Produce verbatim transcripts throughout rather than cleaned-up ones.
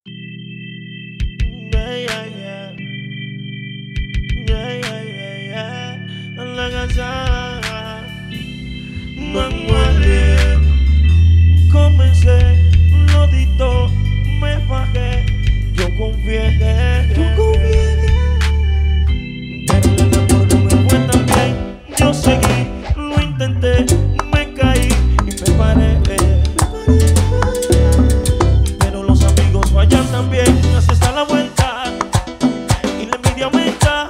Yeah, yeah, yeah. Yeah, yeah, yeah, yeah. En la casa manuales comencé, lo dito, me fajé, yo confié que yo confié pero el amor no me fue tan bien. Yo seguí, lo intenté, me caí y me paré. Pero los amigos fallan también, así está la vuelta y la envidia aumenta.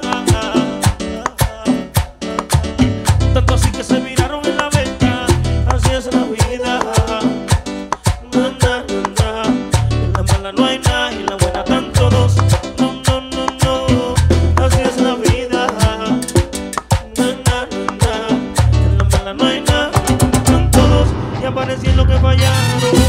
Tanto así que se miraron en la venta, así es la vida. Na, na, na. En la mala no hay nada y en la buena están todos. No, no, no, no, así es la vida. Na, na, na. En la mala no hay nada, están todos y aparecen los que fallaron.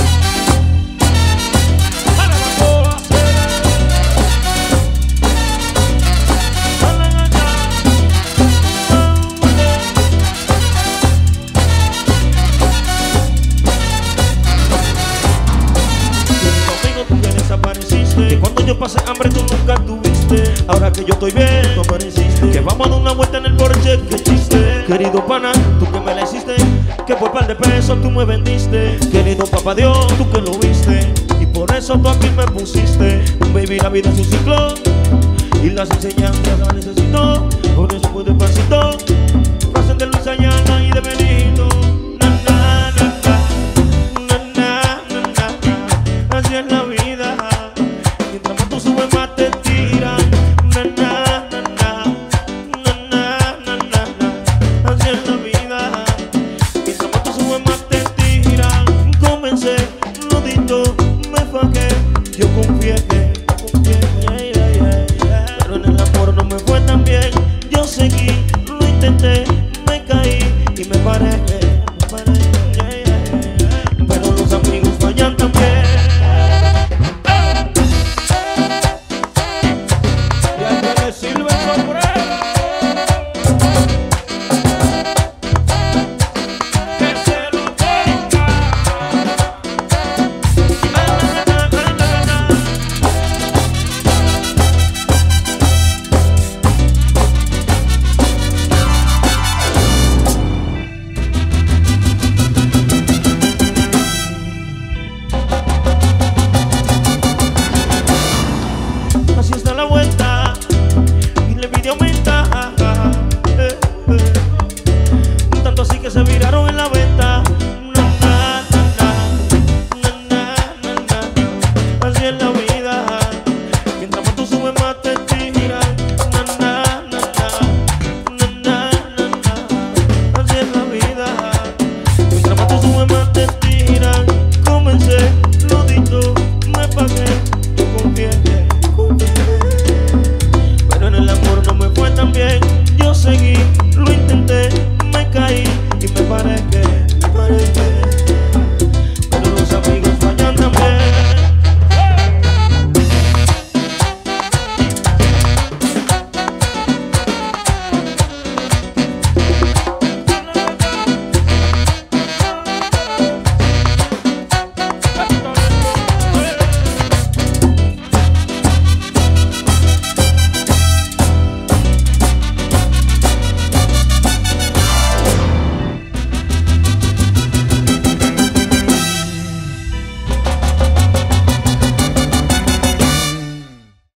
Que cuando yo pasé hambre tú nunca tuviste. Ahora que yo estoy bien, tú apareciste. Que vamos a dar una vuelta en el Porsche, que chiste. Querido pana, tú que me la hiciste. Que por par de pesos tú me vendiste. Querido papá Dios, tú que lo viste. Y por eso tú aquí me pusiste. Baby, la vida es un ciclo y las enseñanzas las necesito. Por eso voy despacito. Pasen de Luis Ayala y de Benito. Na, na, na, na. Na, na, na, na. Así es la vida. Mientras más tú subes más te tiran. Na, na, na, na. Na, na, na, na, na. Así es la vida. Mientras más tú subes más te tiran. Comencé, lo dito, me fajé. Yo confié, confié, yeah, yeah, yeah, yeah. Pero en el amor no me fue tan bien. Yo seguí, lo intenté, me caí y me paré, me paré, yeah, yeah, yeah. Pero los amigos fallan también. Silva el sombrero, que se lo ponga. Así está la vuelta y la envidia aumenta. Eh, eh. Tanto así que se viraron en la venta. Na, na, na, na, na, na, na, na. Así es la vida.